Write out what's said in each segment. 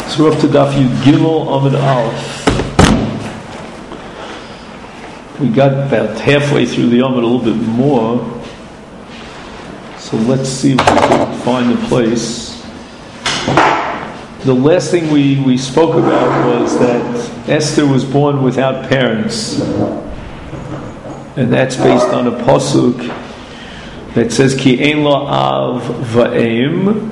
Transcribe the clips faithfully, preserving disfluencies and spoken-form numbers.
So we're up to Daf Yud Gimel Amud Aleph. We got about halfway through the Amud, a little bit more. So let's see if we can find the place. The last thing we, we spoke about was that Esther was born without parents. And that's based on a pasuk that says, Ki ein lo av va'em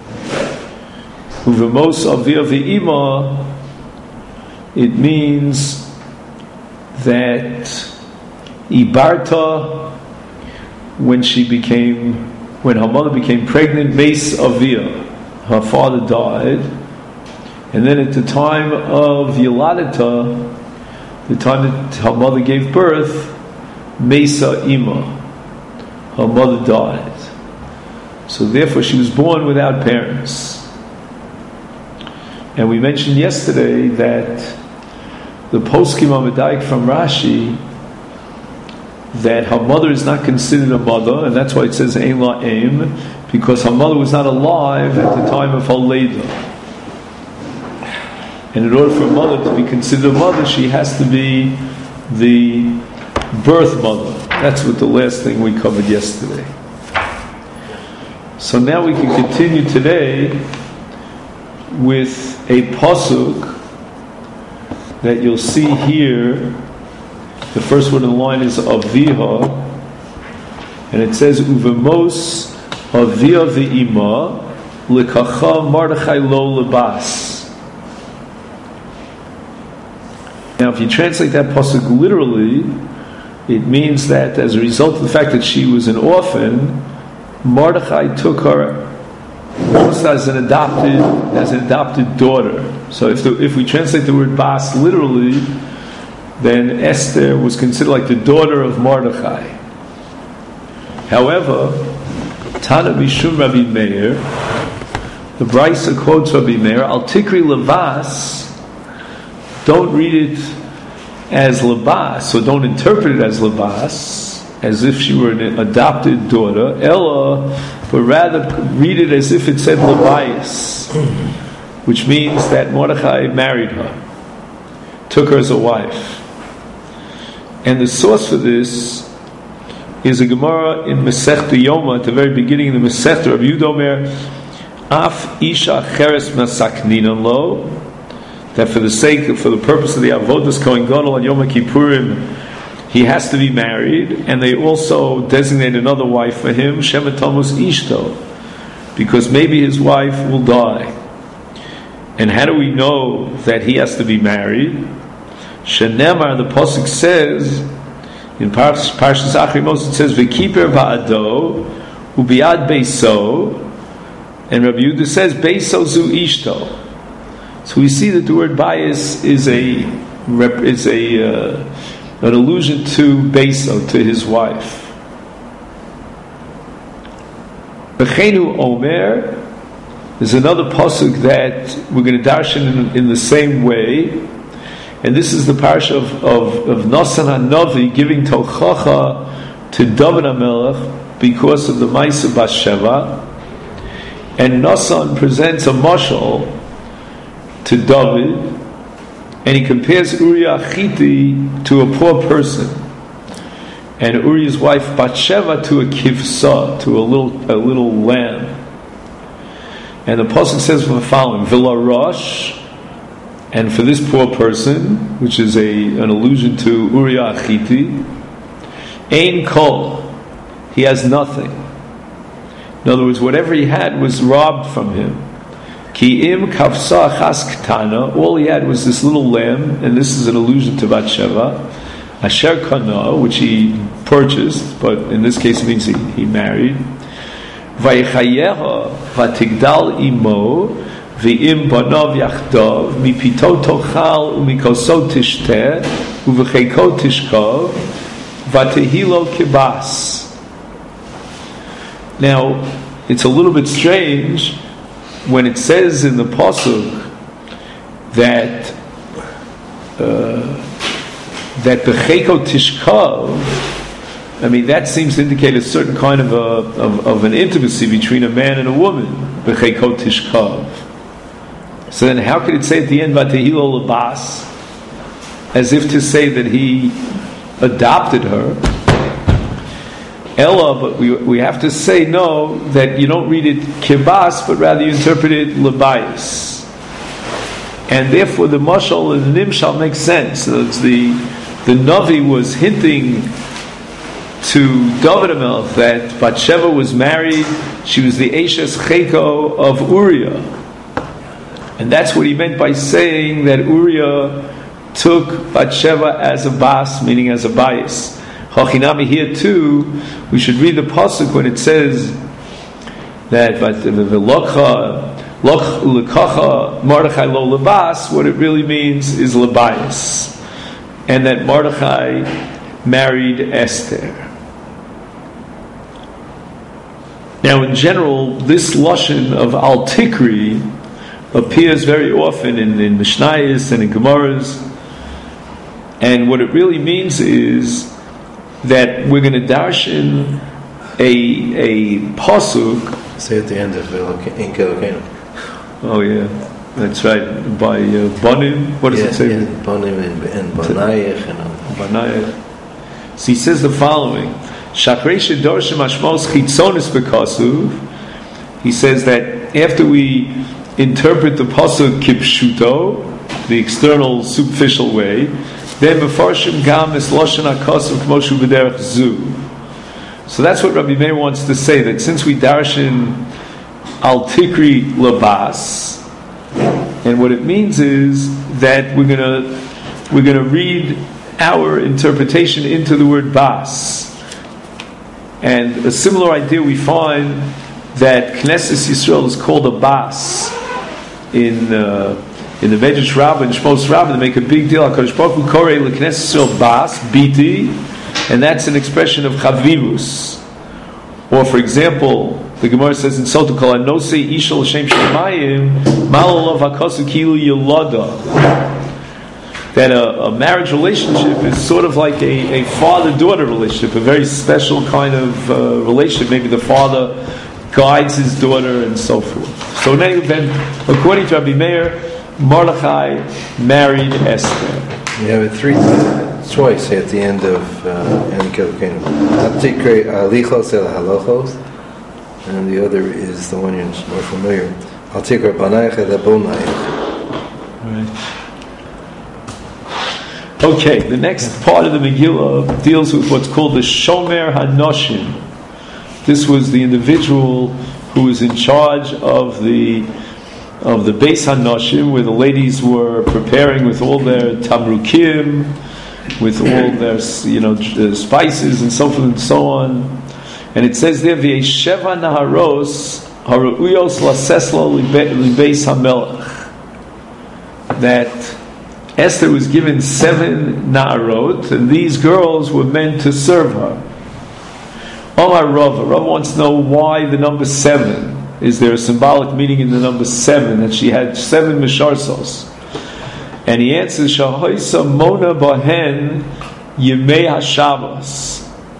uvemos avia v'ima. It means that Ibarta, when she became, when her mother became pregnant, Meis Avia, her father died, and then at the time of Yeladita, the time that her mother gave birth, Meisa Ima, her mother died. So therefore she was born without parents. And we mentioned yesterday that the Poskim Amadayik from Rashi, that her mother is not considered a mother, and that's why it says Ein La Aim, because her mother was not alive at the time of her Leda. And in order for a mother to be considered a mother, she has to be the birth mother. That's what the last thing we covered yesterday. So now we can continue today with a pasuk that you'll see here. The first one in the line is Aviha, and it says Uvemos Avia v'ima lekacha Mordechai lo lebas. Now, if you translate that pasuk literally, it means that as a result of the fact that she was an orphan, Mordechai took her almost as an adopted, as an adopted daughter. So, if the, if we translate the word bas literally, then Esther was considered like the daughter of Mordechai. However, Tana Bishum Rabbi Meir, the Brisa quotes Rabbi Meir, Al Tikri Levas, don't read it as Lebas, so don't interpret it as Lebas, as if she were an adopted daughter, Ella, but rather read it as if it said Levias, which means that Mordechai married her, took her as a wife. And the source for this is a Gemara in Masechta Yoma, at the very beginning of the Masechta. Rabbi Yehuda Omer, Af Isha Cheres Masakninan Lo, that for the sake, for the purpose of the Avodas Kohen Gadol on Yom Kippurim, he has to be married, and they also designate another wife for him, Shema Tamus Ishto, because maybe his wife will die. And how do we know that he has to be married? Shenemar, the pasuk says in Parshas Achrimos, it says V'kiper ba'ado ubiad beiso, and Rabbi Yehuda says Beiso zu ishto. So we see that the word bias is a is a uh, an allusion to Beiso, to his wife. Bechenu Omer, there's another pasuk that we're going to darshan in, in the same way, and this is the parsha of of, of Nasan HaNavi giving tochacha to David HaMelech because of the Ma'aseh Bathsheba, and Nasan presents a mashal to David, and he compares Uriah Chiti to a poor person, and Uriah's wife Bathsheba to a kivsa, to a little a little lamb. And the pasuk says the following: Vila Rosh, and for this poor person, which is a an allusion to Uriah Chiti, Ein Kol, he has nothing. In other words, whatever he had was robbed from him. Ki im kavsa chas ktana, all he had was this little lamb, and this is an allusion to Bathsheba. Asher kana, which he purchased, but in this case it means he, he married. Vayichayeha vatigdal imo v'im banav yachdav mipito tochal umikoso tishteh uv'cheiko tishkav vatehilo kibas. Now, it's a little bit strange when it says in the pasuk that uh, that b'cheiko tishkav, I mean that seems to indicate a certain kind of a of, of an intimacy between a man and a woman. B'cheiko tishkav. So then how could it say at the end, Vatehilo Labas, as if to say that he adopted her? Ella, but we we have to say no, that you don't read it kibas, but rather you interpret it labayis. And therefore the mashal and the nimshal make sense. So it's the the Navi was hinting to David HaMelech that Bathsheba was married, she was the Eshes Cheko of Uriah. And that's what he meant by saying that Uriah took Bathsheba as a bas, meaning as a bias. Hachinami here too, we should read the pasuk when it says that v'locha lekacha Mordechai lo lebas. What it really means is lebayis, and that Mordechai married Esther. Now, in general, this lashon of al tikri appears very often in, in Mishnayos and in Gemaras, and what it really means is that we're going to darshan a a pasuk. Say at the end of In Kelokenu. Oh yeah, that's right. By uh, Banim, what does yeah, it say? Yeah, Banim and, and Banayich and Banayich. So he says the following: Shakreisha Dorshim Ashmos Chitzonis Bekasu. He says that after we interpret the pasuk kipshuto, the external superficial way, then Mefarshim Gam is Lashon HaKasav K'moshu B'derech Zu. So that's what Rabbi Meir wants to say, that since we darshan al tikri labas, and what it means is that we're gonna we're gonna read our interpretation into the word bas. And a similar idea we find that Knesset Yisrael is called a bas in uh, in the Medrash Rabbah and Shmos Rabbah. They make a big deal. HaKadosh Baruch Hu korei l'Knesset Yisrael bas biti, and that's an expression of chavivus. Or, for example, the Gemara says in Sotah Kol Anosei Isha L'Shem Shemayim Malalav HaKasu Kilu Yelada, that a, a marriage relationship is sort of like a, a father-daughter relationship, a very special kind of uh, relationship. Maybe the father guides his daughter and so forth. So in any event, according to Rabbi Meir, Mordechai married Esther. You have it three twice at the end of En Kelokenu. Atikre alichos el halachos, and the other is the one you're more familiar. Atikre banayich el bonayich. Right. Okay, the next part of the Megillah deals with what's called the Shomer HaNoshim. This was the individual who was in charge of the of the Beis HaNoshim, where the ladies were preparing with all their tamrukim, with all their you know spices and so forth and so on. And it says there, V'yesheva naharos haru'uyos laseslo libeis hamelech, that Esther was given seven na'arot, and these girls were meant to serve her. Omar Rava, Rava wants to know why the number seven. Is there a symbolic meaning in the number seven, that she had seven misharsos? And he answers, Shahoisa Mona Bahen Yemei HaShabbos.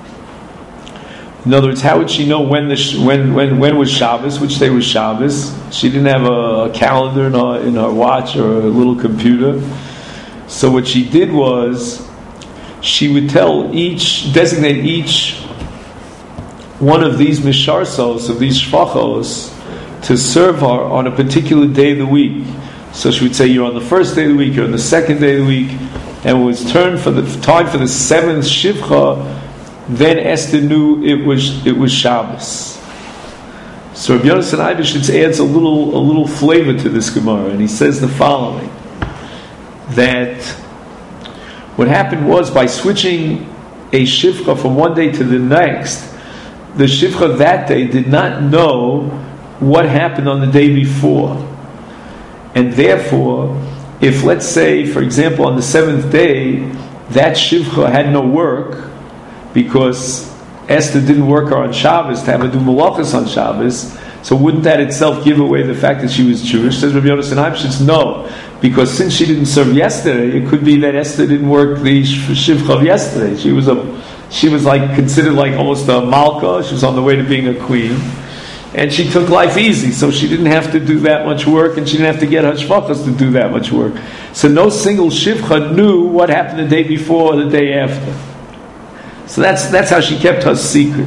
In other words, how would she know when the when when when was Shabbos, which day was Shabbos? She didn't have a, a calendar in her, in her watch or a little computer. So what she did was, she would tell each, designate each one of these misharsos, of these shvachos, to serve her on a particular day of the week. So she would say, you're on the first day of the week, you're on the second day of the week, and when it was turned for the time for the seventh shivcha, then Esther knew it was it was Shabbos. So Rabbi Yonasan Eibishitz adds a little a little flavor to this Gemara, and he says the following: that what happened was, by switching a shivcha from one day to the next, the shivcha that day did not know what happened on the day before. And therefore, if, let's say, for example, on the seventh day, that shivcha had no work, because Esther didn't work her on Shabbos to have her do malachas on Shabbos, so wouldn't that itself give away the fact that she was Jewish? Says Rabbi Yonasan Eibishitz, no, because since she didn't serve yesterday, it could be that Esther didn't work the shivcha of yesterday. She was a, she was like considered like almost a malka. She was on the way to being a queen, and she took life easy, so she didn't have to do that much work, and she didn't have to get her shvachas to do that much work. So no single shivcha knew what happened the day before or the day after. So that's that's how she kept her secret.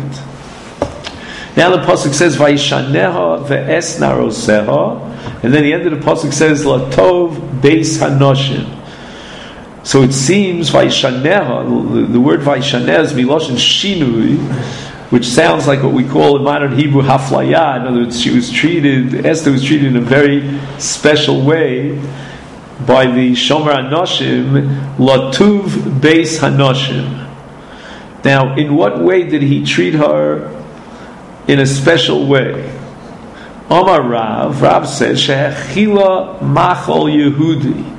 Now the pasuk says Vayishaneha ve'es naroseha, and then the end of the pasuk says Latov beis hanoshim. So it seems Vayishaneha, the, the word Vayishaneha is miloshin shinui, which sounds like what we call in modern Hebrew haflaya. In other words, she was treated, Esther was treated in a very special way by the Shomer Hanoshim, Latuv Beis Hanoshim. Now, in what way did he treat her in a special way? Omar Rav, Rav says, Shehechila Machol Yehudi,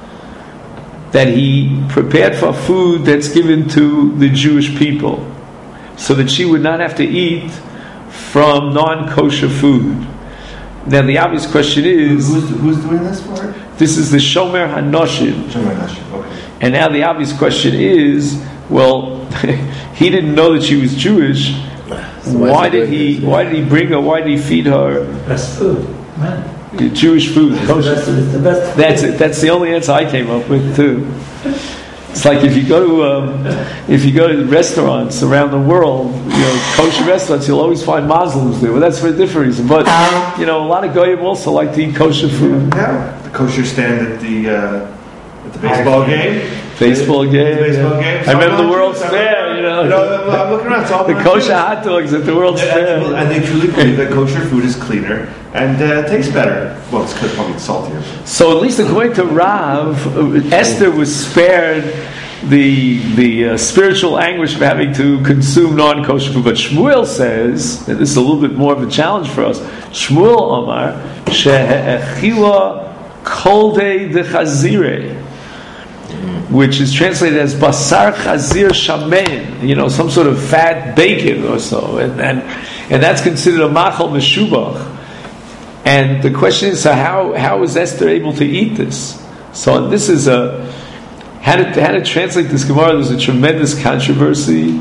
that he prepared for food that's given to the Jewish people, so that she would not have to eat from non-kosher food. Now the obvious question is... Who's, who's doing this for her? This is the Shomer Hanoshim. Shomer Hanoshim, okay. And now the obvious question is, well, he didn't know that she was Jewish. So why did he this, yeah. Why did he bring her, why did he feed her... Best food, man. Jewish food, kosher best, food. The best That's it. That's the only answer I came up with too. It's like if you go to um, if you go to restaurants around the world, you know, kosher restaurants, you'll always find Muslims there. Well, that's for a different reason. But you know, a lot of goyim also like to eat kosher food. Yeah, the kosher stand at the uh, at the baseball game. Baseball game. Baseball game. I remember the World's Fair. You know, no, I'm looking around. It's all the kosher hot dogs at the World's Fair, and they truly believe that kosher food is cleaner and uh, tastes better. Well, it's probably saltier. So at least according to Rav, Esther was spared the the uh, spiritual anguish of having to consume non-kosher food. But Shmuel says, and this is a little bit more of a challenge for us, Shmuel Omar, She'echila kolde de chazire, which is translated as basar chazir shamein, you know, some sort of fat bacon or so, and and, and that's considered a machal meshubach. And the question is, so how how is Esther able to eat this? So this is a how to how to translate this Gemara. There's a tremendous controversy.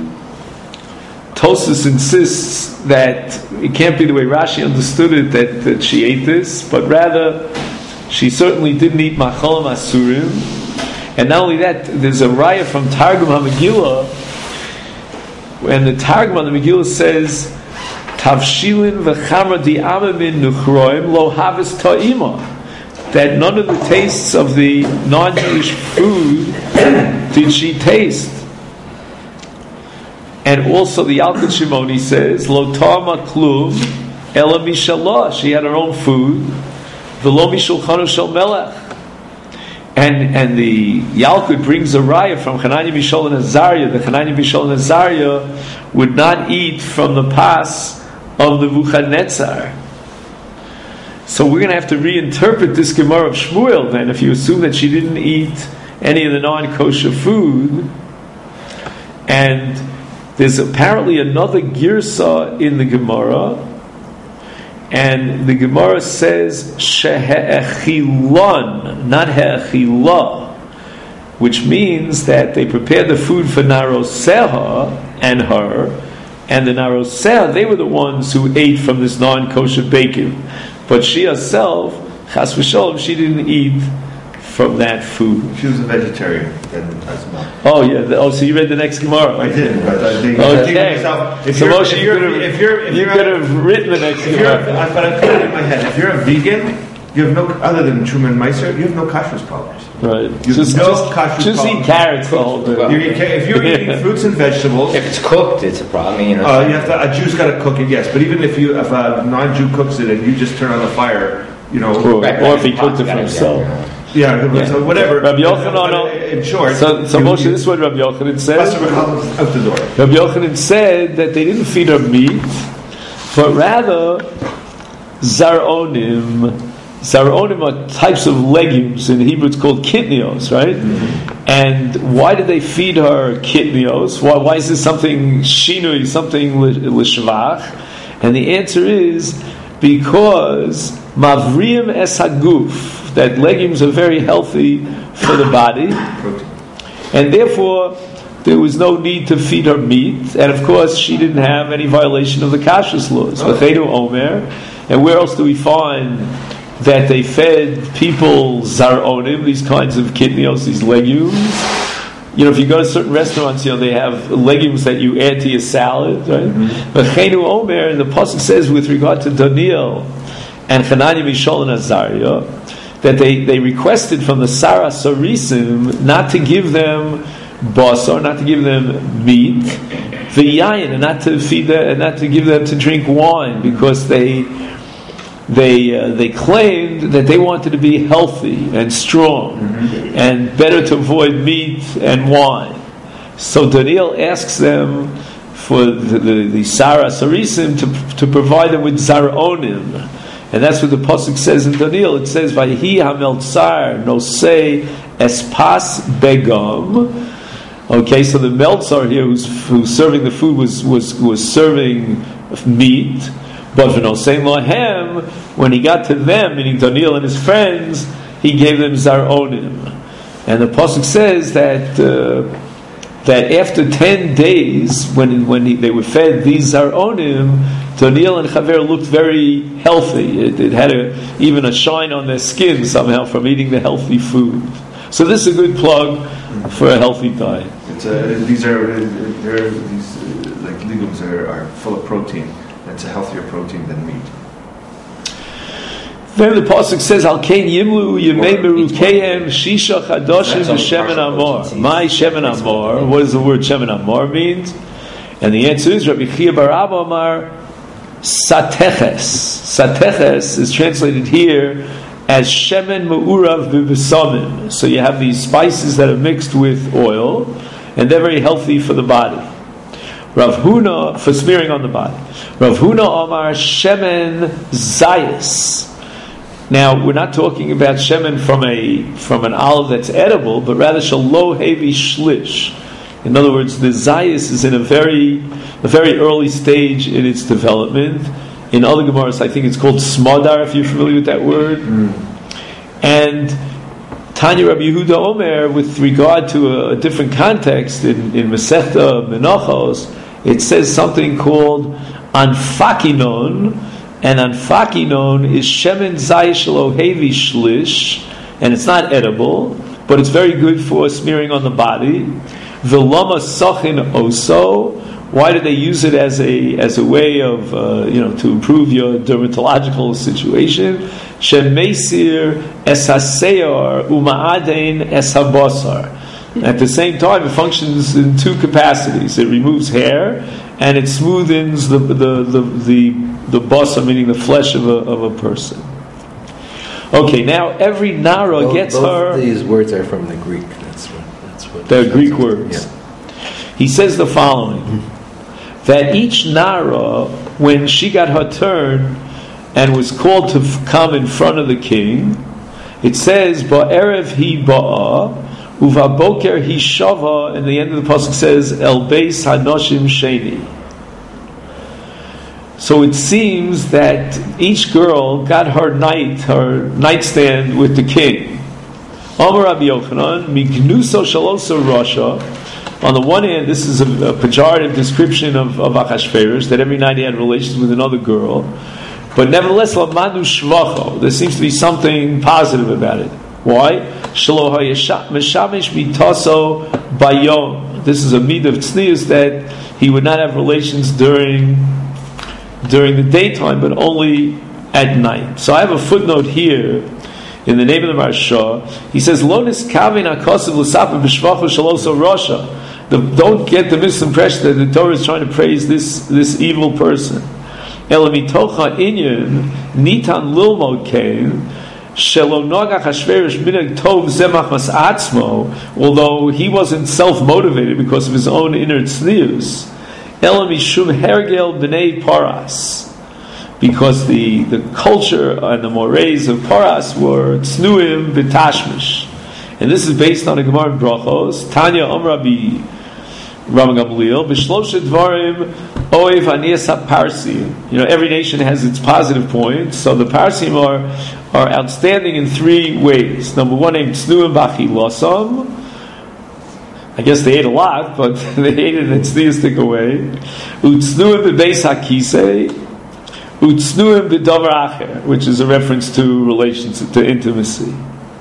Tosfos insists that it can't be the way Rashi understood it, that, that she ate this, but rather she certainly didn't eat machalim asurim. And not only that, there's a raya from Targum HaMegillah, and the Targum on the Megillah says, Tavshilin v'chamra di'amamin nuchroim lo havis ta'ima, that none of the tastes of the non-Jewish food did she taste. And also the Yalkut Shimoni says, Lo ta'ama klum ela mishalah, she had her own food, v'lo mishulchanu shel melech. And and the Yalkut brings a raya from Hananiah, Mishael, and Azariah. The Hananiah, Mishael, and Azariah would not eat from the pas of the Nebuchadnezzar. So we're going to have to reinterpret this Gemara of Shmuel then, if you assume that she didn't eat any of the non-kosher food. And there's apparently another girsa in the Gemara, and the Gemara says shehe'echilon, not he'echilah, which means that they prepared the food for Naroseha and her, and the Naroseha, they were the ones who ate from this non-kosher bacon. But she herself, chas v'sholem, she didn't eat from that food. She was a vegetarian then as well. Oh yeah. The, oh, so you read the next Gemara? I did, but I think, okay. I think to myself, if so you're, Moshe, if you're, you if you're, if you you're, could have written the next if Gemara. You're, but I put it in my head. If you're a vegan, you have no, other than Truman Meiser, you have no kashrus problems. Right. You just no just, kashrus just problems. eat carrots the whole day. You eat, if you're eating fruits and vegetables, if it's cooked, it's a problem. You know, uh, you have to. A Jew's got to cook it, yes. But even if you, if a non-Jew cooks it and you just turn on the fire, you know, or, or if he cooked it for himself. Yeah, yeah, so whatever. Rabbi Yochanan, no, in short, so, so Moshe, this is what Rabbi Yochanan said. Out the door. Rabbi Yochanan said that they didn't feed her meat, but rather zaronim. Zaronim are types of legumes. In Hebrew, it's called kitnios, right? Mm-hmm. And why did they feed her kitnios? Why, why is this something shinui, something lishvach? And the answer is because mavriim es haguf, that legumes are very healthy for the body, and therefore there was no need to feed her meat, and of course she didn't have any violation of the kashrus laws. V'cheinu omer, and where else do we find that they fed people zaronim, these kinds of kidneys, these legumes? You know, if you go to certain restaurants, you know, they have legumes that you add to your salad, right? V'cheinu omer, and the pasuk says with regard to Daniel and Hananiah, Mishael, and Azariah, that they, they requested from the Sarah Sarisim not to give them basar, not to give them meat, v'yayin, and not to feed them, and not to give them to drink wine, because they they uh, they claimed that they wanted to be healthy and strong, mm-hmm. and better to avoid meat and wine. So Daniel asks them for the, the, the Sarah Sarisim to to provide them with zaronim, and that's what the pasuk says in Daniel. It says, "Vayhi hameltzar nosei espas begam." Okay, so the meltzar here, who's, who's serving the food, was was was serving meat. But v'nosein lohem, when he got to them, meaning Daniel and his friends, he gave them zaronim. And the pasuk says that uh, that after ten days, when when he, they were fed these zaronim, Daniel and Chaver looked very healthy. It, it had a, even a shine on their skin somehow from eating the healthy food. So this is a good plug for a healthy diet. It's a, these are they're, these uh, like legumes are, are full of protein. It's a healthier protein than meat. Then the pasuk says, "Al kein yimlu yemei merukeihem shisha chadoshim v'shemen amor." My shemen amor. What does the word shemen amor means? And the answer is Rabbi Chia bar Abba Amar sateches. Sateches is translated here as shemen me'urav b'besamim. So you have these spices that are mixed with oil, and they're very healthy for the body. Rav Huna, for smearing on the body. Rav Huna Amar shemen zayis. Now we're not talking about shemen from a from an olive that's edible, but rather shalo hevi shlish. In other words, the zayis is in a very a very early stage in its development. In other Gemaras, I think it's called smadar, if you're familiar with that word. Mm. And Tanya Rabbi Yehuda Omer, with regard to a, a different context in, in Masechta Menachos, it says something called anfakinon, and anfakinon is shemen zayis shelo hevi shlish, and it's not edible, but it's very good for smearing on the body. V'lama sachin oso. Why do they use it as a as a way of uh, you know to improve your dermatological situation? Shemesir es haseor uma'adein es habasar. At the same time, it functions in two capacities. It removes hair and it smoothens the the the the, the basar, meaning the flesh of a of a person. Okay, now every nara both, gets both her. Both these words are from the Greek. That's what. That's what. They're that's Greek what, words. Yeah. He says the following: that each nara, when she got her turn and was called to f- come in front of the king, it says ba'erev hi ba'a uva boker hi shava, and the end of the pasuk says el beis hanoshim sheni. So it seems that each girl got her night, her nightstand with the king. Amar Rabbi Yochanan mignuso shalosa rasha. On the one hand, this is a, a pejorative description of, of Achashverosh, that every night he had relations with another girl. But nevertheless, lamanu shvacho, there seems to be something positive about it. Why? Shelo meshamesh mitaso bayom. This is a mid of tznius, that he would not have relations during during the daytime, but only at night. So I have a footnote here in the name of the Maharsha. He says, "Lonis kavin akosav l'saper b'shvacho shaloso rasha." Don't get the misimpression that the Torah is trying to praise this this evil person. Elamitocha inyan nitan lilmod kein shelo nogach hashverish minag tov zemach mas atzmo. Although he wasn't self-motivated because of his own inner tznius, elamishum hergel b'nei paras, because the, the culture and the mores of paras were tznuim b'tashmish. And this is based on a Gemara in Brachos. Tanya Amrabi Rabban Gamliel b'shloshet dvarim oev anias haparsim. You know, every nation has its positive points. So the Parsim are are outstanding in three ways. Number one, named tznuim b'achilosam. I guess they ate a lot, but they ate it in its theistic way. Utsnuim bebeis hakisei, utsnuim bedavar acher, which is a reference to relations, to intimacy.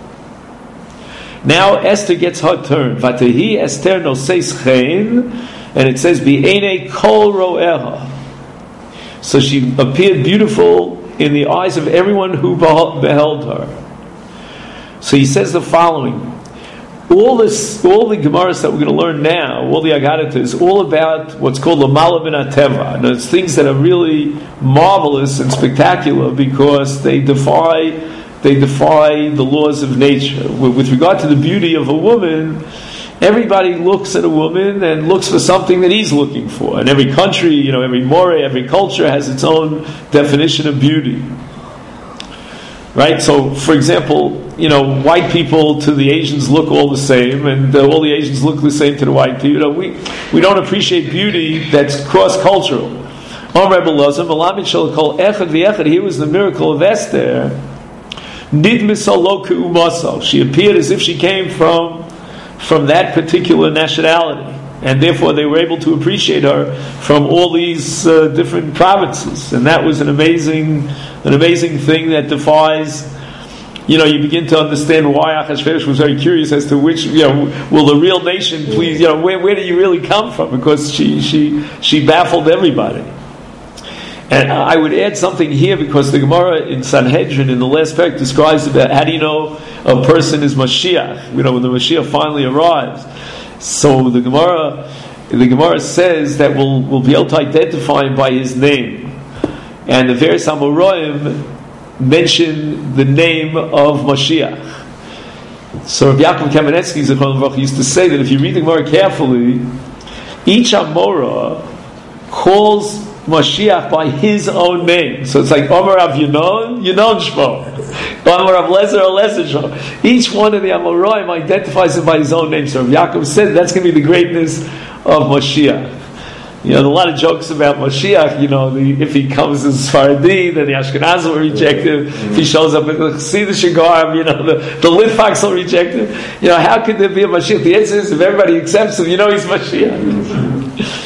Now Esther gets her turn. Vatehi Esther noseis chen, and it says bi'enei kol ro'eha. So she appeared beautiful in the eyes of everyone who beheld her. So he says the following. All this, all the Gemaras that we're going to learn now, all the Agadah is all about what's called Lamala min HaTeva. And it's things that are really marvelous and spectacular because they defy, they defy the laws of nature. With regard to the beauty of a woman, everybody looks at a woman and looks for something that he's looking for. And every country, you know, every more, every culture has its own definition of beauty. Right? So, for example, you know, white people to the Asians look all the same, and uh, all the Asians look the same to the white people. You know, we, we don't appreciate beauty that's cross-cultural. Here was the miracle of Esther. She appeared as if she came from, from that particular nationality. And therefore they were able to appreciate her from all these uh, different provinces. And that was an amazing an amazing thing that defies, you know, you begin to understand why Achashverosh was very curious as to which, you know, will the real nation please, you know, where, where do you really come from? Because she, she, she baffled everybody. And I would add something here because the Gemara in Sanhedrin in the last parak describes about how do you know a person is Mashiach, you know, when the Mashiach finally arrives. So the Gemara, the Gemara says that we'll, we'll be able to identify him by his name. And the various Amoraim mention the name of Mashiach. So Rabbi Yaakov Kamenetsky Zichron Levrach used to say that if you read the Gemara carefully, each Amora calls Mashiach by his own name. So it's like Omer Rav Yinon, Yinon Shmo. Omer Rav Lezer, Lezer Shmo. Each one of the Amoraim identifies him by his own name. So Rav Yaakov said that's going to be the greatness of Mashiach. You know, a lot of jokes about Mashiach, you know, the, if he comes as Sfaradi, then the Ashkenazim will reject him. If he shows up in the Chassidish garb, you know, the, the Litvaks will reject him. You know, how could there be a Mashiach? The answer is if everybody accepts him, you know he's Mashiach.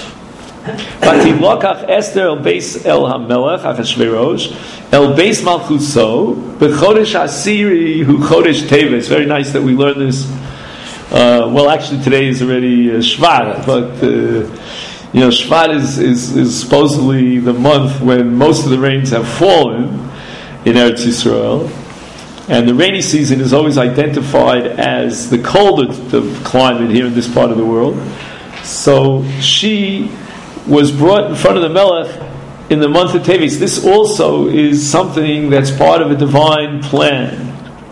Vatilokach Esther el beis el hamelech Achashverosh el beis malchuso b'chodesh asiri hu chodesh Teves. It's very nice that we learn this. Uh, well, actually, today is already uh, Shvat, but uh, you know, Shvat is, is is supposedly the month when most of the rains have fallen in Eretz Yisrael, and the rainy season is always identified as the colder the climate here in this part of the world. So she was brought in front of the Melech in the month of Teves. This also is something that's part of a divine plan.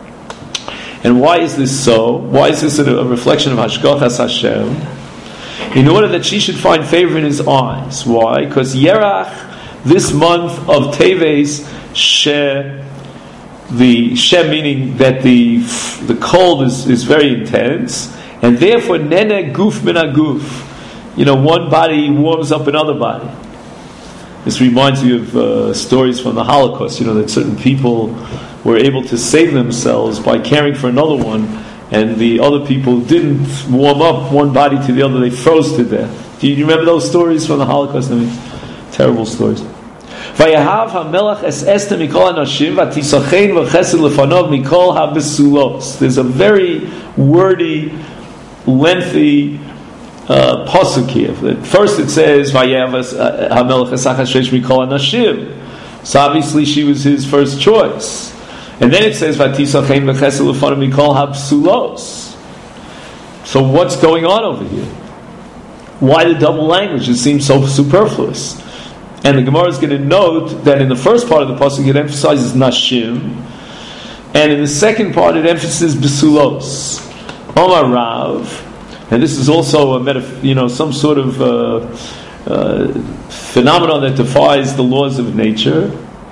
And why is this so? Why is this a, a reflection of Hashgachas Hashem? In order that she should find favor in his eyes. Why? Because Yerach, this month of Teves, she, the she meaning that the the cold is, is very intense, and therefore Nene Guf Min Guf. You know, one body warms up another body. This reminds me of uh, stories from the Holocaust, you know, that certain people were able to save themselves by caring for another one, and the other people didn't warm up one body to the other, they froze to death. Do you remember those stories from the Holocaust? I mean, terrible stories. Vayahav hamelach es Esther mikol hanashim vatisachein v'chesed lefanov mikol habesulos. There's a very wordy, lengthy Uh, pasuk here. First it says Vayavas Hamelech Achashverosh Mikol Hanashim. So obviously she was his first choice. And then it says Vatisachein v'chesed lefanov Mikol habsulos. So what's going on over here? Why the double language? It seems so superfluous. And the Gemara is going to note that in the first part of the pasuk it emphasizes Nashim, and in the second part it emphasizes Besulos. Omar Rav. And this is also a metaf- you know, some sort of uh, uh, phenomenon that defies the laws of nature.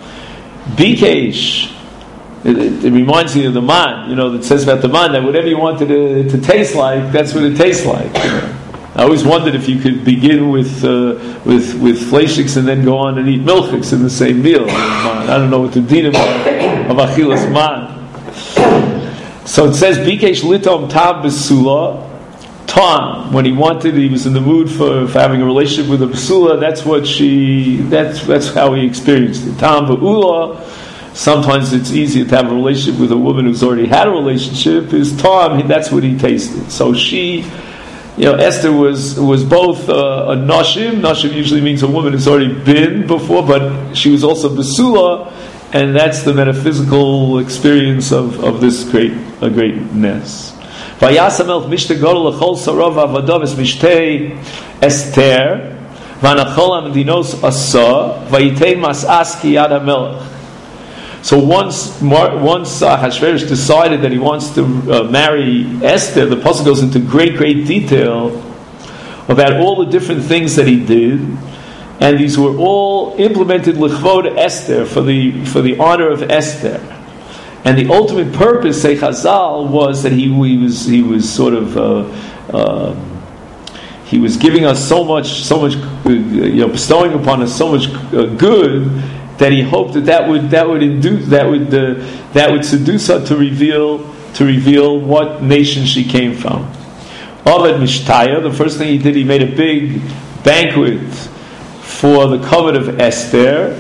Bikesh, it, it, it reminds me of the man, you know, that says about the man that whatever you wanted to, to taste like, that's what it tastes like. You know? I always wondered if you could begin with uh, with with fleishiks and then go on and eat milchiks in the same meal. I don't know what the dinim of achilas man. So it says Bikesh litom tab besula. Tom, when he wanted, he was in the mood for, for having a relationship with a basula. That's what she. That's that's how he experienced it. Tom ba'ula. Sometimes it's easier to have a relationship with a woman who's already had a relationship. Is Tom? That's what he tasted. So she, you know, Esther was was both uh, a nashim. Nashim usually means a woman who's already been before, but she was also basula, and that's the metaphysical experience of, of this great a greatness. Vayasam mishte gadol lechol sarov avados mishtei Esther vanachol amdinos asa vayitein masas ki yad hamelech. So once once uh, Hashverosh decided that he wants to uh, marry Esther, the pasuk goes into great great detail about all the different things that he did, and these were all implemented l'chvod Esther, for the for the honor of Esther. And the ultimate purpose, say Chazal, was that he, he was he was sort of uh, uh, he was giving us so much so much uh, you know bestowing upon us so much uh, good, that he hoped that that would that would induce that would uh, that would seduce her to reveal to reveal what nation she came from. Ovid Mishtaya, the first thing he did, he made a big banquet for the covet of Esther.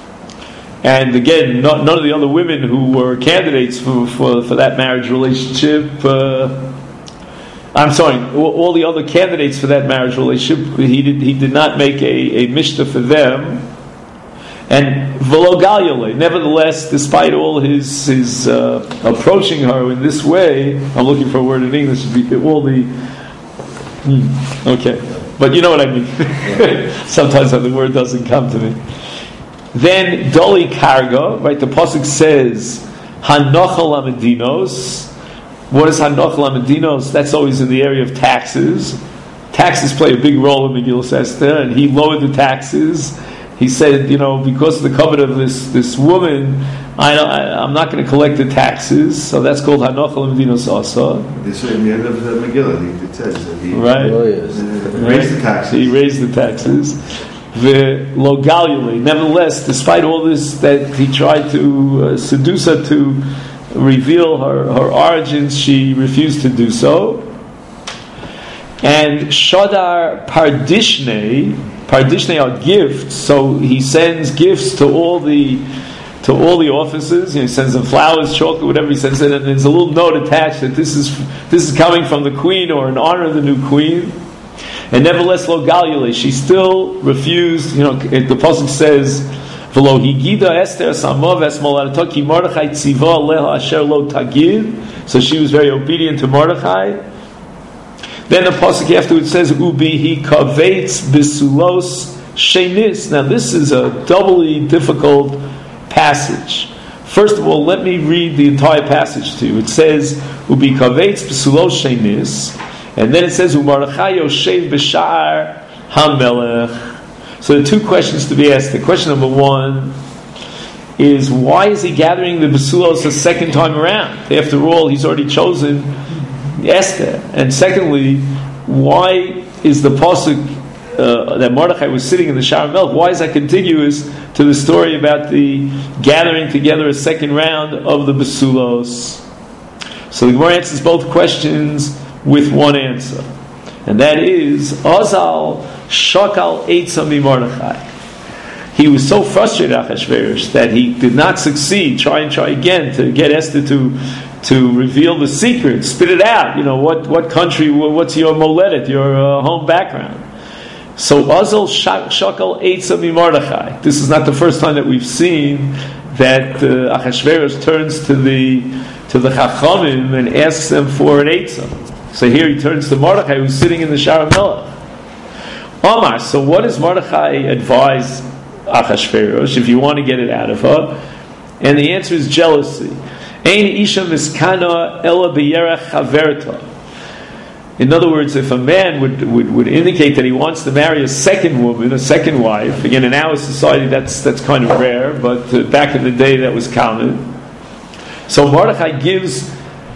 And again, not, none of the other women who were candidates for, for, for that marriage relationship, uh, I'm sorry, all, all the other candidates for that marriage relationship, he did he did not make a, a mishta for them. And v'lo galyale, nevertheless, despite all his his uh, approaching her in this way, I'm looking for a word in English, all the hmm, okay, but you know what I mean. Sometimes the word doesn't come to me. Then Doli Karga, right? The pasuk says Hanochal Amedinos. What is Hanochal Amedinos? That's always in the area of taxes. Taxes play a big role in Megillas Esther, and he lowered the taxes. He said, you know, because of the covet of this this woman, I, I, I'm not going to collect the taxes. So that's called Hanochal Amedinos also. This in the end of the Megillah, it says that he right. Oh, yes. raised the taxes. He raised the taxes. Nevertheless, despite all this, that he tried to uh, seduce her to reveal her, her origins, she refused to do so. And Shadar Pardishne, Pardishne are gifts, so he sends gifts to all the to all the officers. You know, he sends them flowers, chocolate, whatever he sends it, and there's a little note attached that this is this is coming from the queen or in honor of the new queen. And nevertheless, lo galyale, she still refused. You know, the pasuk says, "V'lo higida Esther samov es molarto ki Mordechai tziva leha asher lo tagid." So she was very obedient to Mordechai. Then the pasuk afterwards says, "Ubi he kavetz bisulos shenis." Now this is a doubly difficult passage. First of all, let me read the entire passage to you. It says, "Ubi kavetz bisulos shenis." And then it says, "U'Mordechai yoshev b'sha'ar hamelech." So there are two questions to be asked. The question number one is, why is he gathering the Basulos a second time around? After all, he's already chosen Esther. And secondly, why is the pasuk uh, that Mordechai was sitting in the Sha'ar HaMelech, why is that contiguous to the story about the gathering together a second round of the Basulos? So the Gemara answers both questions with one answer, and that is Azal Shakal Eitzah Mi Mordechai. He was so frustrated, Achashverosh, that he did not succeed. Try and try again to get Esther to to reveal the secret, spit it out. You know, what what country? What's your moledet, your uh, home background? So Azal Shakal Eitzah Mi Mordechai. This is not the first time that we've seen that uh, Achashverosh turns to the to the Chachamim and asks them for an Eitzah. So here he turns to Mordechai, who's sitting in the Sha'ar HaMelech. Omar, so what does Mordechai advise Achashverosh if you want to get it out of her? And the answer is jealousy. Ein isha miskana ela b'yerach chaverta. In other words, if a man would, would, would indicate that he wants to marry a second woman, a second wife, again in our society that's that's kind of rare, but uh, back in the day that was common. So Mordechai gives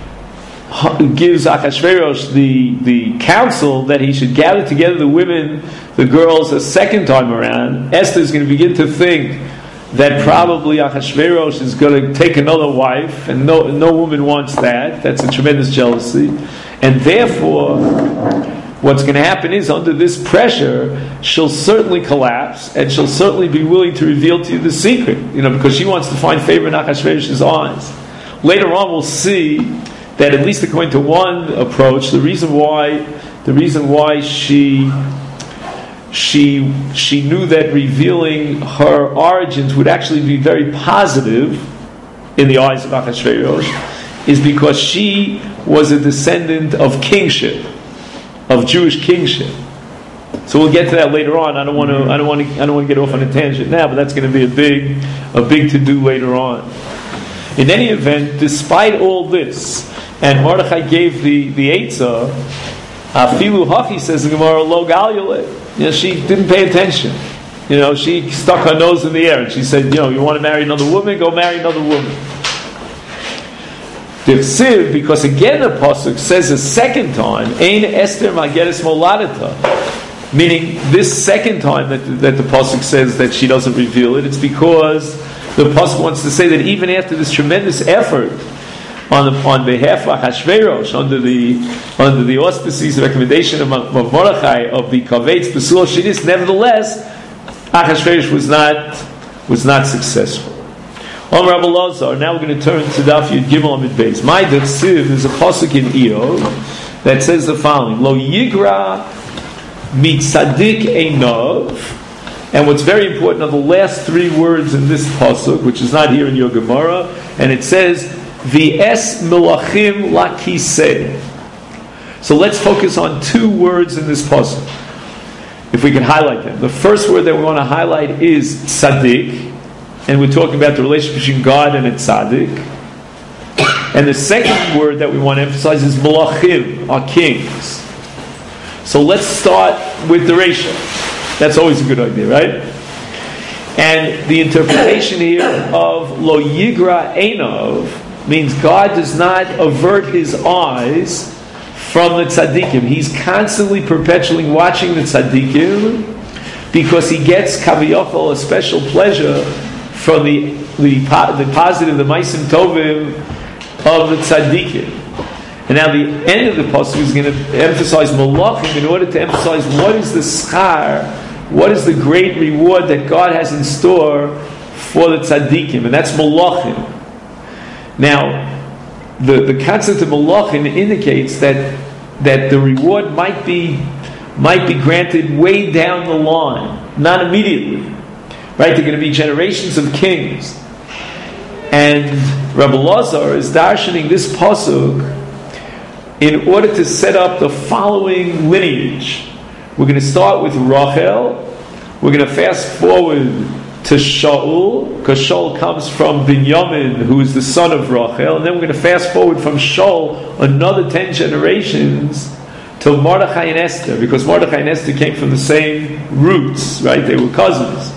gives Achashverosh the, the counsel that he should gather together the women, the girls, a second time around. Esther is going to begin to think that probably Achashverosh is going to take another wife, and no no woman wants that. That's a tremendous jealousy. And therefore, what's going to happen is, under this pressure, she'll certainly collapse, and she'll certainly be willing to reveal to you the secret, you know, because she wants to find favor in Achashverosh's eyes. Later on, we'll see that, at least according to one approach, the reason why, the reason why she she she knew that revealing her origins would actually be very positive in the eyes of Achashverosh is because she was a descendant of kingship, of Jewish kingship. So we'll get to that later on. I don't want to. I don't want to. I don't want to get off on a tangent now, but that's going to be a big, a big to do later on. In any event, despite all this, and Mordechai gave the the eitzah, Afilu Hachi, says the Gemara, Lo Gal Yoleh. You know, she didn't pay attention. You know, she stuck her nose in the air and she said, you know, you want to marry another woman? Go marry another woman. Dichsiv, because again the pasuk says a second time, Ein Esther Mageres Moladata, meaning this second time that the, that the pasuk says that she doesn't reveal it, it's because the pasuk wants to say that even after this tremendous effort on the, on behalf of Achashverosh, under the under the auspices, the recommendation of, of Mordechai of the Kavetz Besul Shidis, nevertheless, Achashverosh was not was not successful. Om Rabbi Lazar. Now we're going to turn to Daf Yud Gimel Amid Beis. My Dechsiv is a pasuk in Iyov that says the following: Lo Yigra Mitzadik Einov. And what's very important are the last three words in this pasuk, which is not here in your Gemara, and it says V'es Melachim Lakiseh. So let's focus on two words in this pasuk, if we can highlight them. The first word that we want to highlight is tzaddik, and we're talking about the relationship between God and a tzaddik. And the second word that we want to emphasize is Melachim, our kings. So let's start with the ratio. That's always a good idea, right? And the interpretation here of Lo Yigra Einov means God does not avert His eyes from the tzaddikim. He's constantly, perpetually watching the tzaddikim because He gets kaviyachol, a special pleasure from the the, the positive, the maisim tovim of the tzaddikim. And now the end of the pasuk is going to emphasize malachim in order to emphasize what is the schar, what is the great reward that God has in store for the tzaddikim, and that's malachim. Now, the, the concept of malachim indicates that that the reward might be might be granted way down the line, not immediately. Right? There are going to be generations of kings, and Rabbi Lazar is darshaning this pasuk in order to set up the following lineage. We're going to start with Rachel. We're going to fast forward to Shaul, because Shaul comes from Binyamin, who is the son of Rachel, and then we're going to fast forward from Shaul another ten generations to Mordechai and Esther, because Mordechai and Esther came from the same roots, right? They were cousins.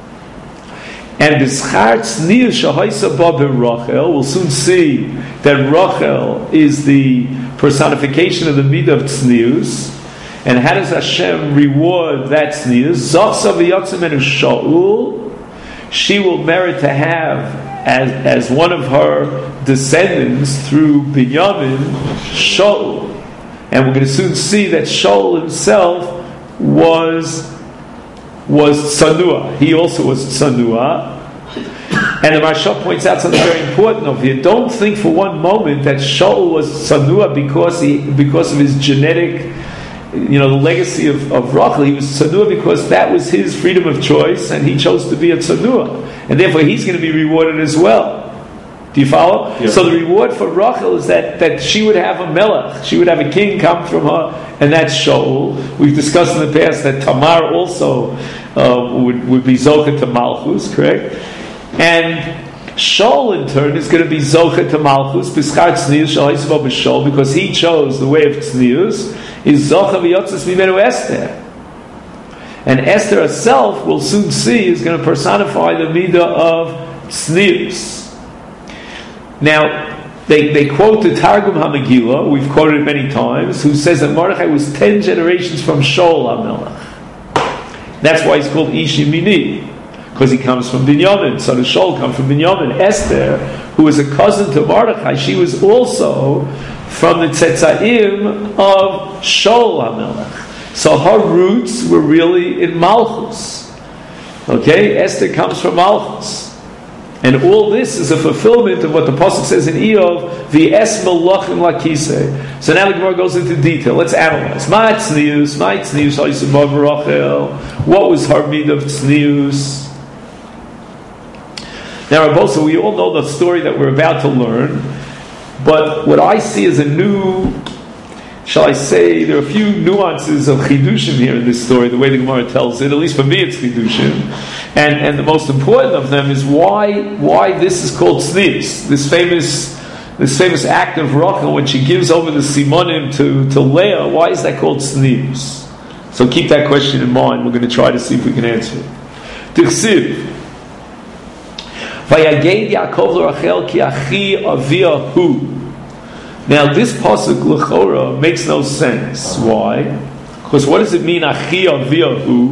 And B'schar Tznius Shahaisa Ba B'Rachel, we'll soon see that Rachel is the personification of the midah of Tznius. And how does Hashem reward that tznius? Zachsa v'yatzimenu Shaul. She will merit to have as as one of her descendants through Binyamin Shaul, and we're going to soon see that Shaul himself was was tzanua. He also was tzanua. And the Maharsha points out something very important over here. Don't think for one moment that Shaul was tzanua because he because of his genetic, you know, the legacy of, of Rachel. He was tzanua because that was his freedom of choice, and he chose to be a tzanua, and therefore he's going to be rewarded as well. Do you follow? Yeah. So the reward for Rachel is that, that she would have a melech, she would have a king come from her, and that's Shaul. We've discussed in the past that Tamar also uh, would, would be Zocha to Malchus, correct? And Shaul in turn is going to be Zocha to Malchus, B'schar Tznius Shal B'Shol, because he chose the way of Tznius, is Zocha v'yotzes mimenu Esther. And Esther herself, we'll soon see, is going to personify the midah of Tznius. Now, they, they quote the Targum HaMegillah, we've quoted it many times, who says that Mordechai was ten generations from Shaul HaMelech. That's why he's called Ish Yemini, because he comes from Binyamin. So does Shaul come from Binyamin. Esther, who was a cousin to Mordechai, she was also from the Tzetzaim of Shaul HaMelech. So her roots were really in Malchus. Okay, Esther comes from Malchus. And all this is a fulfillment of what the Pasuk says in Eov, V'es melachim lakisei. So now the Gemara goes into detail. Let's analyze. Ma tznius, ma tznius, ha'yisamav Rachel. What was her midah of tznius? Now, Rabosa, we all know the story that we're about to learn, but what I see is a new, shall I say, there are a few nuances of chidushim here in this story, the way the Gemara tells it. At least for me, it's chidushim, and and the most important of them is why why this is called tznius. This famous this famous act of Rachel when she gives over the simonim to to Leah. Why is that called tznius? So keep that question in mind. We're going to try to see if we can answer it. Tichsiv. Vayaged Yaakov l'Rachel ki achi avia hu. Now this pasuk l'chora makes no sense. Why? Because what does it mean achi avia hu?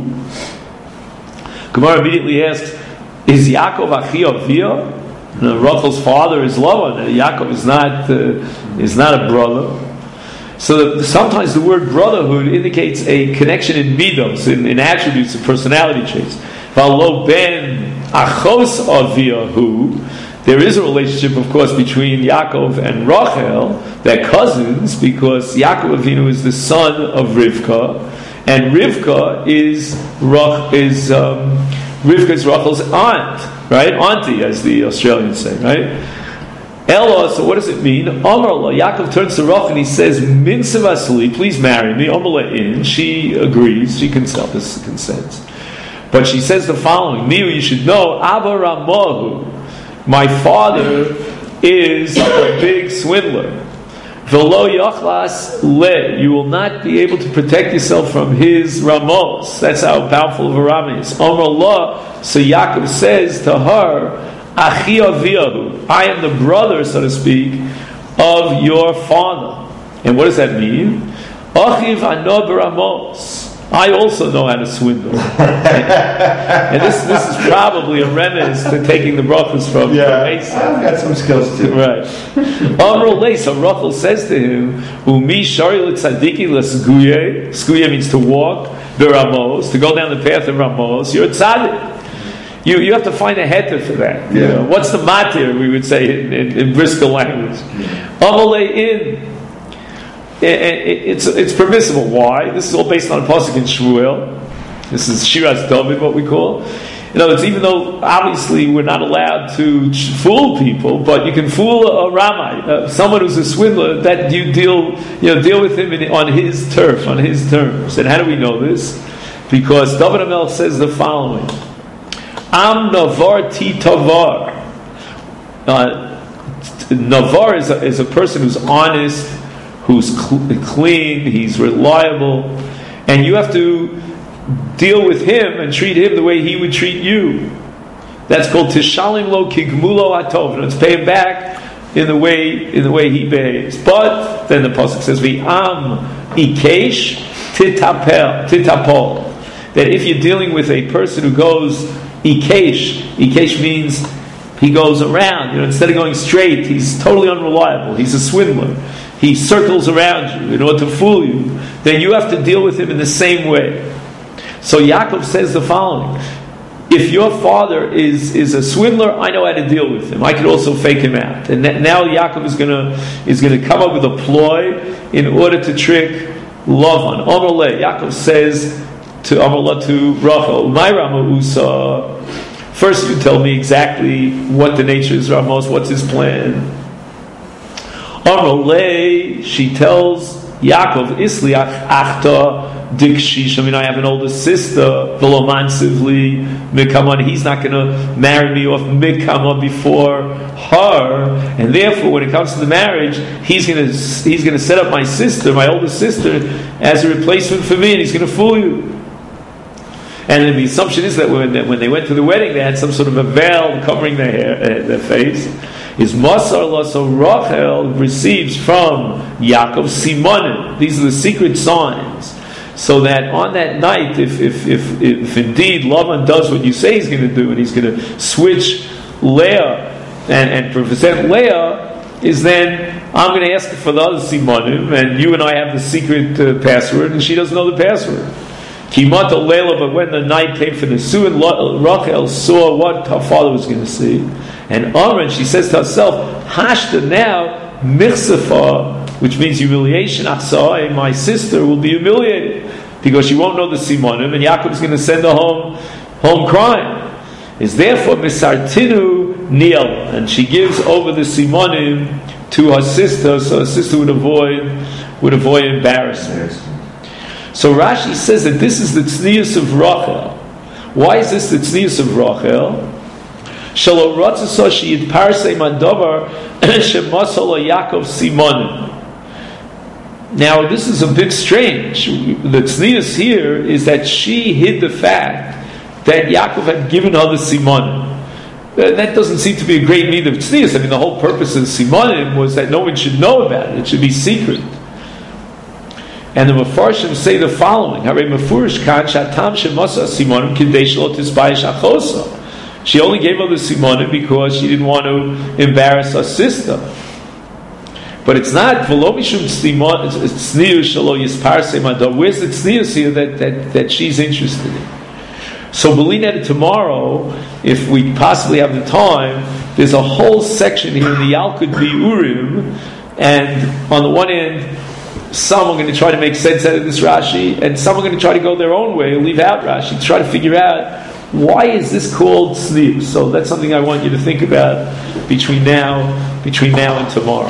Gemara immediately asks, is Yaakov achi avia? No, Rachel's father is Lavan. Yaakov is not uh, is not a brother. So that sometimes the word brotherhood indicates a connection in midos, in, in attributes of personality traits. V'alo ben achos aviahu. There is a relationship, of course, between Yaakov and Rachel. They're cousins because Yaakov Avinu is the son of Rivka, and Rivka is Rach, is um, Rivka is Rachel's aunt, right? Auntie, as the Australians say, right? Ella, so what does it mean? Amarla, Yaakov turns to Rachel and he says, Minsavasli, please marry me. Amarla in. She agrees, she consents, consents. But she says the following, Miu, you should know, Abba Ramahu, my father is a big swindler. Velo yachlas le, you will not be able to protect yourself from his ramos. That's how powerful of a ram is. Amarla, so Yaakov says to her, Achi aviahu, I am the brother, so to speak, of your father. And what does that mean? Achiv ano b'ramos. I also know how to swindle. And this this is probably a remez to taking the brachos from yeah, Mesa. I've got some skills too. Right. Amrulay, so Rachel says to him, Umi shari l'tzadiki l'sguye. Sguye means to walk, b'ramos, to go down the path of Ramos. You're a tzaddik. You, you have to find a heter for that. Yeah. You know, what's the matir, we would say in, in, in Brisker language? Amalei in. It's it's permissible. Why? This is all based on a pasuk in Shmuel. This is Shiras David, what we call. In other words, even though obviously we're not allowed to fool people, but you can fool a ramai, uh, someone who's a swindler. That you deal, you know, deal with him in, on his turf, on his terms. And how do we know this? Because David HaMelech says the following: Am navar ti tavar. Navar is a, is a person who's honest, who's cl- clean, he's reliable, and you have to deal with him and treat him the way he would treat you. That's called tishalim lo kigmulo atov. And it's pay him back in the way in the way he behaves. But then the pasuk says, "V'am ikesh titapel titapol." That if you're dealing with a person who goes ikesh, ikesh means he goes around. You know, instead of going straight, he's totally unreliable. He's a swindler. He circles around you in order to fool you. Then you have to deal with him in the same way. So Yaakov says the following: if your father is, is a swindler, I know how to deal with him. I could also fake him out. And now Yaakov is going to is going to come up with a ploy in order to trick Lavan. Amalei, Yaakov says to Amalei to Rachel, "My Rama Usa. First, you tell me exactly what the nature is Ramos. What's his plan?" Amalei, she tells Yaakov, Isliach achta dikshish. I mean, I have an older sister. Velomansivli mikamon. He's not going to marry me off mikama before her, and therefore, when it comes to the marriage, he's going to he's going to set up my sister, my older sister, as a replacement for me, and he's going to fool you. And the assumption is that when when they went to the wedding, they had some sort of a veil covering their hair, uh, their face. Is Masar Lasso Rachel receives from Yaakov Simonim. These are the secret signs. So that on that night, if if if, if indeed Lavan does what you say he's going to do, and he's going to switch Leah and, and present Leah is then I'm going to ask her for the other simanim, and you and I have the secret uh, password, and she doesn't know the password. Kimat Leila, but when the night came for the Suin, Rachel saw what her father was going to see, and Amran, she says to herself, Hashta now michsafa, which means humiliation. Achsai, my sister will be humiliated because she won't know the simanim, and Yaakov's going to send her home, home crying. Is therefore misartinu niel, and she gives over the simanim to her sister, so her sister would avoid would avoid embarrassment. So Rashi says that this is the tznius of Rachel. Why is this the tznius of Rachel? Shelo ratzah she yitparsei madavar shemasol Yaakov simanim. Now this is a bit strange. The tznius here is that she hid the fact that Yaakov had given her the simanim. That doesn't seem to be a great need of tznius. I mean, the whole purpose of simanim was that no one should know about it. It should be secret. And the Mefarshim say the following: Hare mefurish kan shatam shemasa simanim kidei shelo tisbayish achosa. She only gave her the simanim because she didn't want to embarrass her sister. But it's not v'lo mishum tznius shelo yisparsei mador. Where's the tznius here that, that, that she's interested in? So believe that tomorrow, if we possibly have the time, there's a whole section here in the Yalkut Biurim, and on the one hand, some are going to try to make sense out of this Rashi, and some are going to try to go their own way and leave out Rashi to try to figure out why is this called tznius. So that's something I want you to think about between now, between now and tomorrow.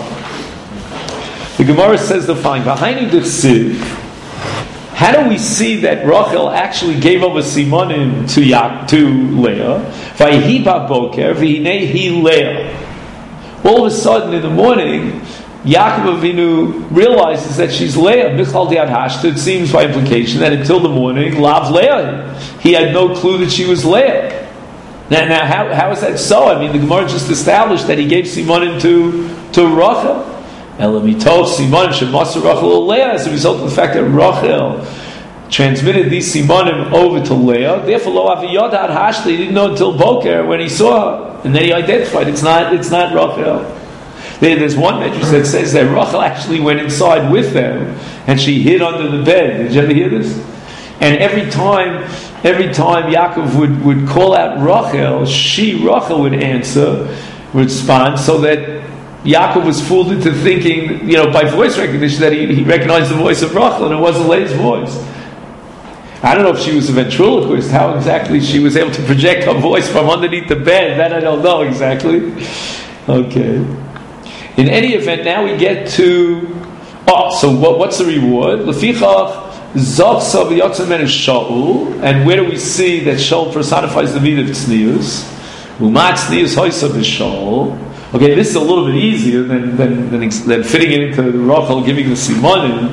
The Gemara says the following: V'hainu d'chsiv. How do we see that Rachel actually gave over simanim to Ya- to Leah? Vayhi ba'boker v'hinei hi Leah. All of a sudden in the morning, Yaakov Avinu realizes that she's Leah. Michal diad hashta. It seems by implication that until the morning, lav Leah. He had no clue that she was Leah. Now, now how, how is that so? I mean, the Gemara just established that he gave simanim to to Rachel. Elamitov simanim shemasa Rachel Leah, as a result of the fact that Rachel transmitted these simanim over to Leah. Therefore, lo aviyad ad hashta, he didn't know until Boker when he saw her, and then he identified it's not it's not Rachel. There, there's one medrash that says that Rachel actually went inside with them, and she hid under the bed. Did you ever hear this? And every time, every time Yaakov would, would call out Rachel, she Rachel would answer, would respond, so that Yaakov was fooled into thinking, you know, by voice recognition, that he, he recognized the voice of Rachel, and it wasn't Leah's voice. I don't know if she was a ventriloquist, how exactly she was able to project her voice from underneath the bed. That I don't know exactly. Okay. In any event, now we get to, oh, so what, what's the reward? Lefichach zachsa v'yatsa men Shaul, and where do we see that Shaul personifies the meat of tznius? Umat tznius hoisa b'Shaul. Okay, this is a little bit easier than than, than, than fitting it into Rachel giving the simanim.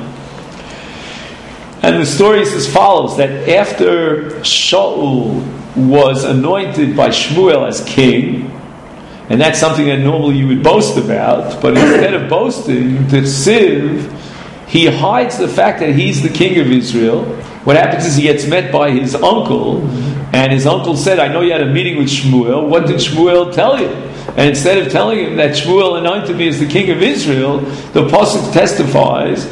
And the story is as follows: that after Shaul was anointed by Shmuel as king, and that's something that normally you would boast about, but instead of boasting, the Siv, he hides the fact that he's the king of Israel. What happens is he gets met by his uncle, and his uncle said, I know you had a meeting with Shmuel. What did Shmuel tell you? And instead of telling him that Shmuel anointed me as the king of Israel, the Pasuk testifies,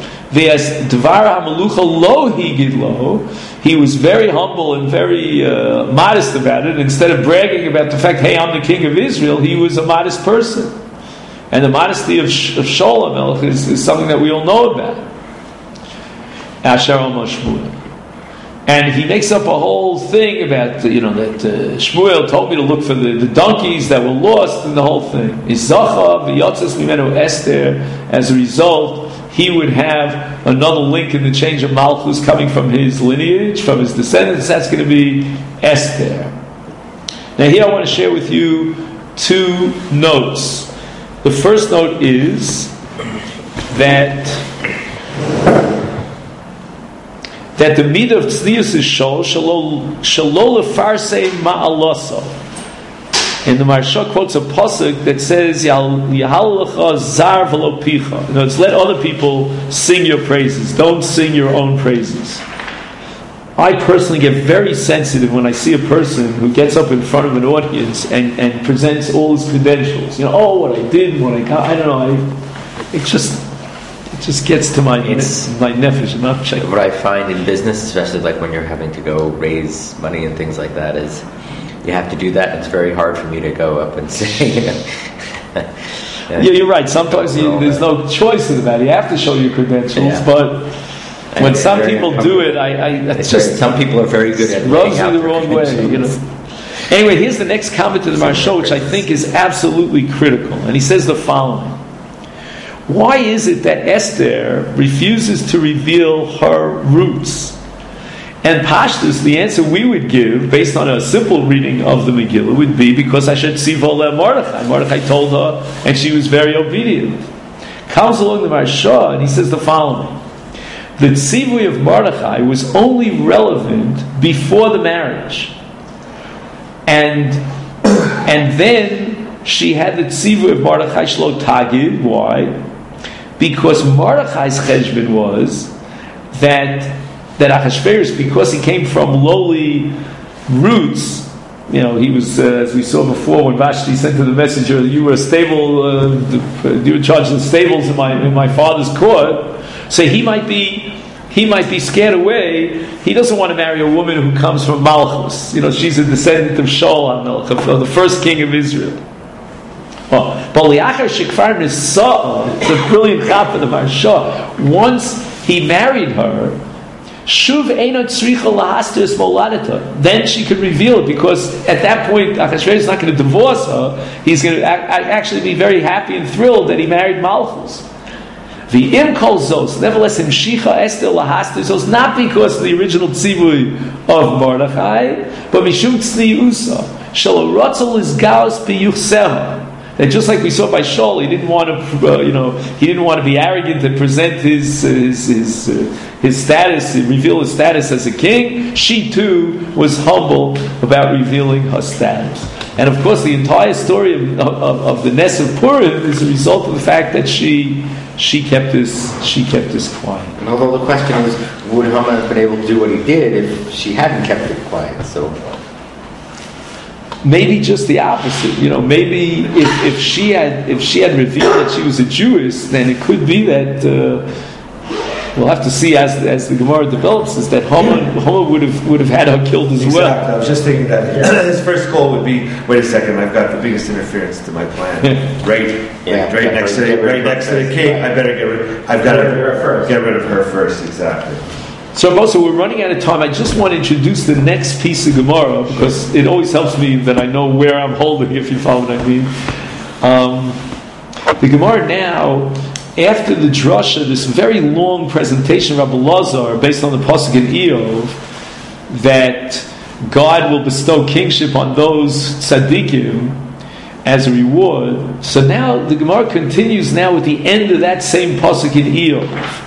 he was very humble and very uh, modest about it. Instead of bragging about the fact, hey, I'm the king of Israel, he was a modest person. And the modesty of, Sh- of Shaul HaMelech is, is something that we all know about. Asher Amar Shmuel. And he makes up a whole thing about, you know, that uh, Shmuel told me to look for the, the donkeys that were lost and the whole thing. Izacha v'yotzes mimenu Esther. As a result, he would have another link in the change of Malchus coming from his lineage, from his descendants. That's going to be Esther. Now here I want to share with you two notes. The first note is that that the midah of tznius is shol shalo lefarsei ma'aloso. And the Maharsha quotes a pasuk that says Yahal lecha zar v'lo picha. In other words, let other people sing your praises. Don't sing your own praises. I personally get very sensitive when I see a person who gets up in front of an audience and, and presents all his credentials. You know, oh, what I did, what I got, I don't know. I, it just it just gets to my It's- my nefesh. I'm not checking. What I find in business, especially like when you're having to go raise money and things like that, is you have to do that, and it's very hard for me to go up and say, you know. Yeah, you're right. Sometimes you, there's no choice in the matter. You have to show your credentials, Yeah. but when And some very people do uncomfortable. it, I, I it's It's just very- some people are very good at rubs laying me out the their wrong way, credentials. you know. Anyway, here's the next comment to the Maharsha, which I think is absolutely critical, and he says the following: why is it that Esther refuses to reveal her roots? And Pashtus, the answer we would give, based on a simple reading of the Megillah, would be because I should see Vola Mordechai. Mordechai told her, and she was very obedient. Comes along the Maharsha, and he says the following: the tzivui of Mordechai was only relevant before the marriage, and and then she had the tzivui of Mordechai shlo tagid. Why? Because Mordechai's cheshbon was that that Achashverosh, because he came from lowly roots, you know, he was, uh, as we saw before, when Vashti said to the messenger, "You were a stable, uh, you were in charge of the stables in my in my father's court." So he might be he might be scared away. He doesn't want to marry a woman who comes from Malchus. You know, she's a descendant of Shaul HaMelech, of the first king of Israel. Well, but Liachar Shekfar Nisa'ah, it's a brilliant chap of the Maharsha. Once he married her, Shuv Einot Tzricha Lahastis Moladita. Then she could reveal it, because at that point Achashverosh is not going to divorce her. He's going to ac- actually be very happy and thrilled that he married Malchus. The Im Kol Zos, nevertheless, Himshicha Esther Lahastis Zos, not because of the original tzivui of Mordechai, but Mishum Tzni Usa Shelo Rotzel is Gaus Biyuchseha. That just like we saw by Shaul, he didn't want to, uh, you know, he didn't want to be arrogant and present his uh, his his, uh, his status, reveal his status as a king. She too was humble about revealing her status, and of course, the entire story of, of, of the Ness of Purim is a result of the fact that she she kept this she kept this quiet. And although the question is, would Haman have been able to do what he did if she hadn't kept it quiet? So maybe just the opposite. You know, maybe if, if she had if she had revealed that she was a Jewess, then it could be that uh, we'll have to see as as the Gemara develops, is that Haman Haman would have would have had her killed as Exactly. well. I was just thinking that his first goal would be, wait a second, I've got the biggest interference to my plan. right, Yeah, right, right next to the, get rid right of next her to the first. king. I better get rid. I've got to Get rid of her first. get rid of her first. Exactly. So also, we're running out of time. I just want to introduce the next piece of Gemara, because it always helps me that I know where I'm holding, if you follow what I mean. Um, the Gemara now, after the drasha, this very long presentation of Rabbi Lazar, based on the pasuk in Eov, that God will bestow kingship on those tzaddikim as a reward. So now the Gemara continues now with the end of that same pasuk in Eov,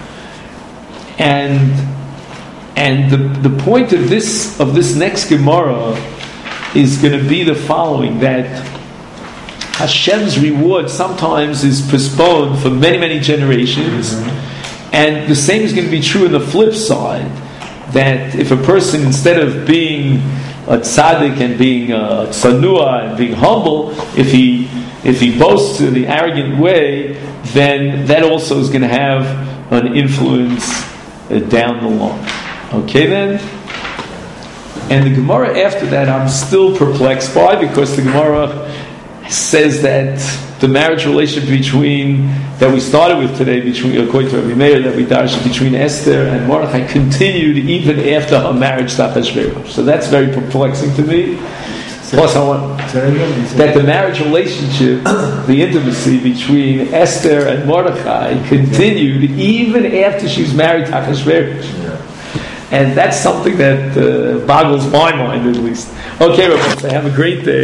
and and the the point of this of this next Gemara is going to be the following: that Hashem's reward sometimes is postponed for many, many generations. Mm-hmm. And the same is going to be true in the flip side, that if a person, instead of being a tzaddik and being a tsanua and being humble, if he if he boasts in the arrogant way, then that also is going to have an influence uh, down the line. Okay then? And the Gemara after that I'm still perplexed by, because the Gemara says that the marriage relationship between that we started with today, between according to Rabbi Meir, that we darshan between Esther and Mordechai, continued even after her marriage to Achashverosh. So that's very perplexing to me. Plus, I want that the marriage relationship, the intimacy between Esther and Mordechai, continued even after she was married to Achashverosh. And that's something that uh, boggles my mind, at least. Okay, Rabbi, have a great day.